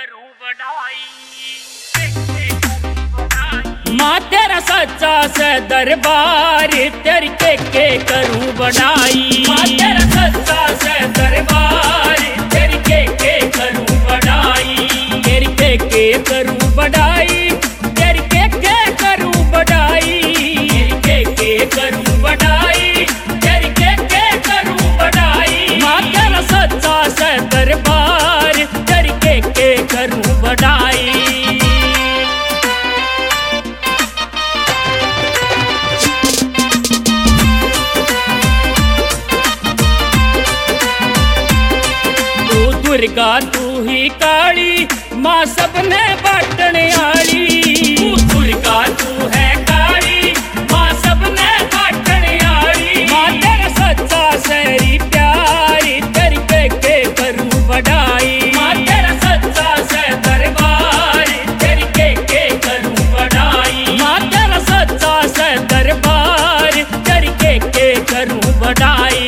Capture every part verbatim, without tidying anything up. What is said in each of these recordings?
करूं बढ़ाई। माँ तेरा सच्चा से दरबार तेरी के के करूं बढ़ाई। माँ तेरा सच्चा से दरबार तेरी के के करूं बढ़ाई। तेरी के के करूं बढ़ाई। तेरी के के करूं बढ़ाई। तेरी के के करूं बढ़ाई। तेरी के के करूं बढ़ाई। माँ तेरा सच्चा से दरबार तेरी के के करूं बढ़ाई। दुर्गा तू ही काली माँ सबने बाटने आली। तू दुर्गा तू है काली माँ सबने बाटने आली। माँ तेरा सच्चा सही प्यारी तेरी के के करूं बढ़ाई। माँ तेरा सच्चा से दरबार तेरी के के करूं बढ़ाई। माँ तेरा सच्चा से दरबार तेरी के के करूं बढ़ाई।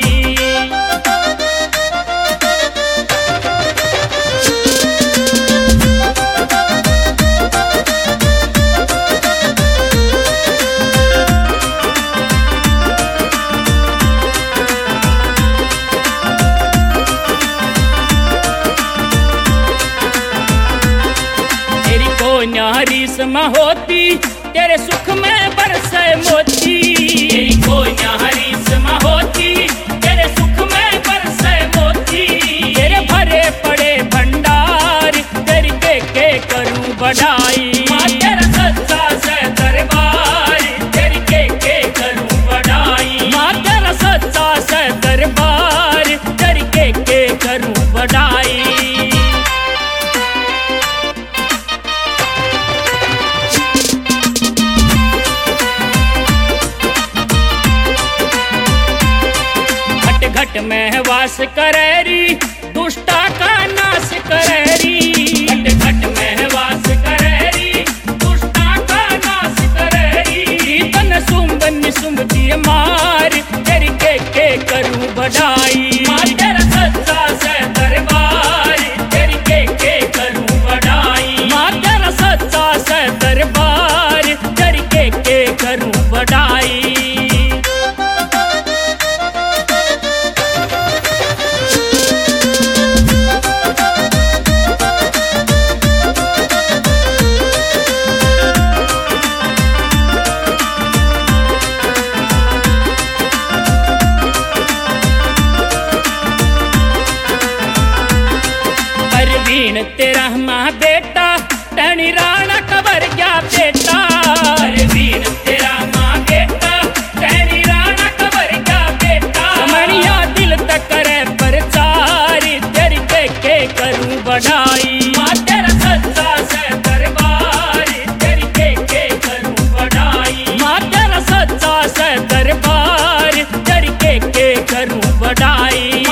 न्यारी समा होती तेरे सुख में बरसे मोती। तेरी कोई न्यारी समा होती तेरे सुख में बरसे मोती। तेरे भरे पड़े भंडार तेरी के के करूं बढ़ाई। माँ तेरा सच्चा से दरबार तेरी के के करूं बढ़ाई। माँ तेरा सच्चा से दरबार तेरी के के करूं बढ़ाई। घट में वास करेरी दुष्टा का नाश करेरी। घट घट में वास करेरी दुष्टा का नाश करेरी। तन सुम्ब निसुम्ब दिए मार तेरी के के करूं बढ़ाई। माँ तेरा सच्चा से दरबार तेरी के के करूं बढ़ाई। माँ तेरा सच्चा से दरबार तेरी के के करूं बढ़ाई। तेरा माँ बेटा टहनी राणा कबर गया बेटा। अरवीन तेरा माँ बेटा टहनी राणा कबर गया बेटा। समणिया दिल तक करे प्रचार तेरी के के करूं बढ़ाई। माँ तेरा सच्चा से दरबार तेरी के के करूं बढ़ाई। माँ तेरा सच्चा से दरबार तेरी के के करूं बढ़ाई।